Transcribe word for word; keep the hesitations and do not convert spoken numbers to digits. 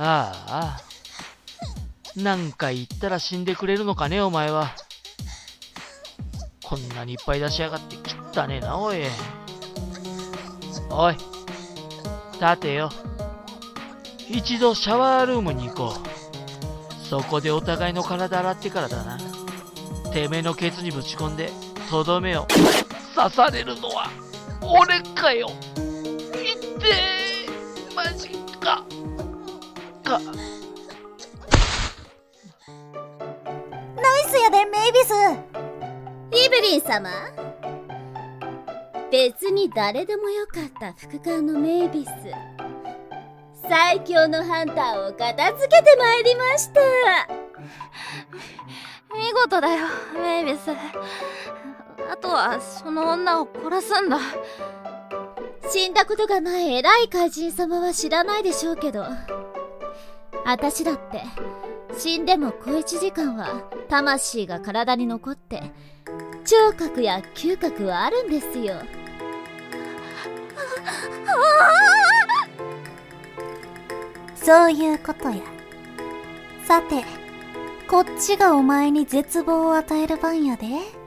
ああ。何回言ったら死んでくれるのかね、お前は。こんなにいっぱい出しやがって汚ねえな、おい。おい、立てよ。一度シャワールームに行こう。そこでお互いの体洗ってからだな。てめえのケツにぶち込んで、とどめを刺されるのは俺かよ。いってえ、マジか。か。 ナイスやで、メイビス。 イブリン様、別に誰でもよかった副官のメイビス、最強のハンターを片付けてまいりました。 見事だよ、メイビス。あとはその女を殺すんだ。 死んだことがない偉い怪人様は知らないでしょうけど、私だって死んでも小一時間は魂が体に残って聴覚や嗅覚はあるんですよ。 そういうことや。さて、こっちがお前に絶望を与える番やで。